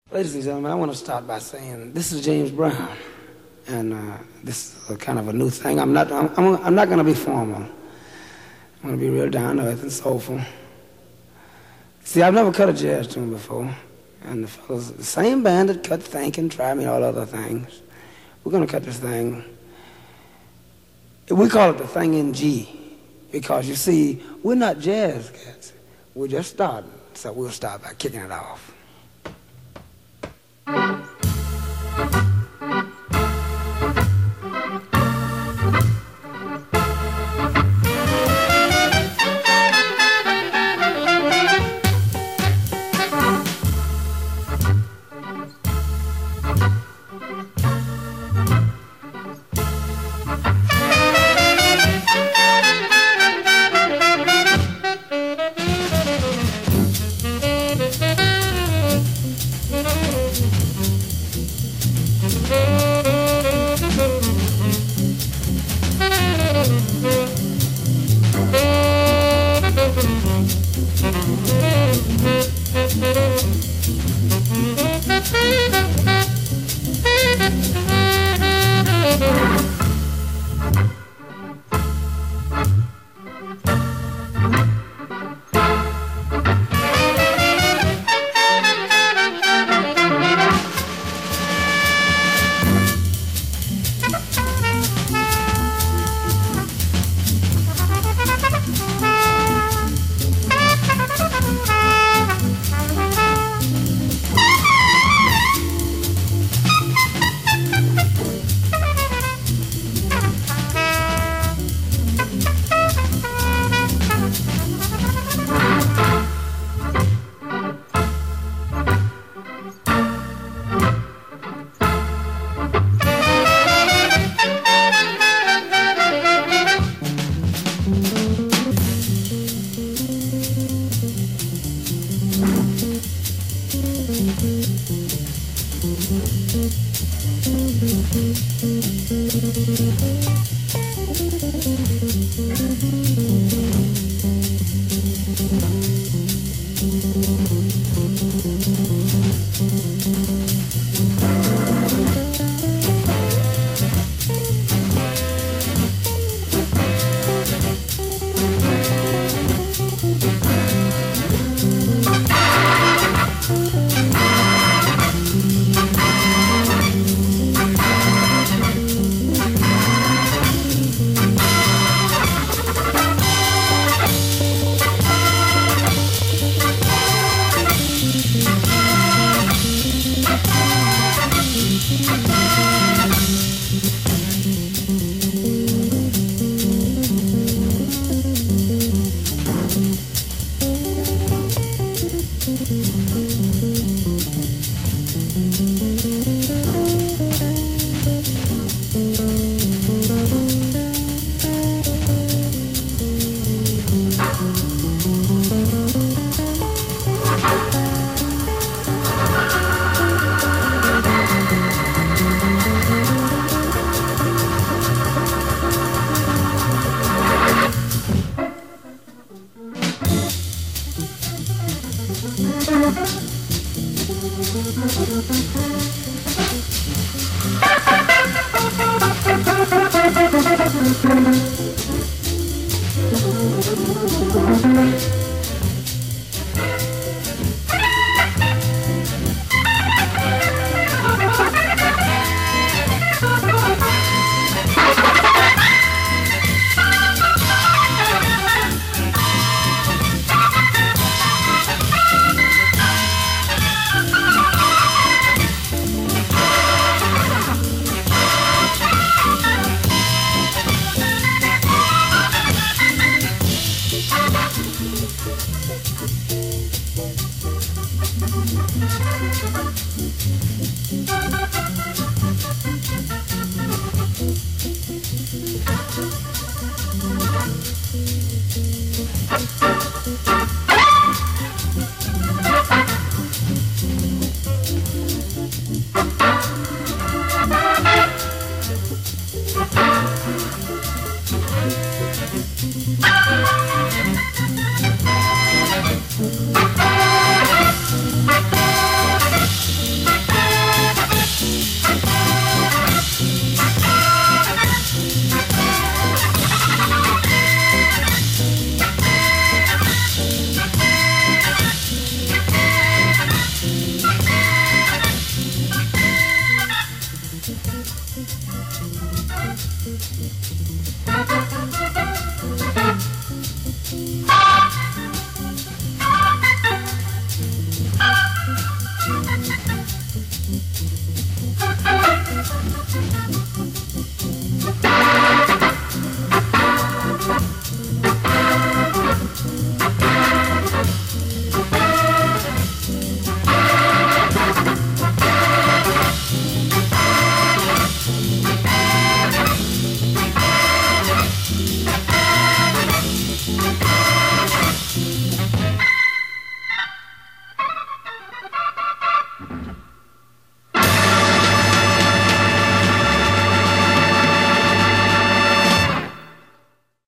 Ladies and gentlemen, I want to start by saying this is James Brown, and this is a kind of a new thing. I'm not going to be formal. I'm going to be real down to earth and soulful. See, I've never cut a jazz tune before, and the fellas, the same band that cut Think and Try Me, all other things, we're going to cut this thing. We call it the thing in G, because you see, we're not jazz cats. We're just starting, so we'll start by kicking it off.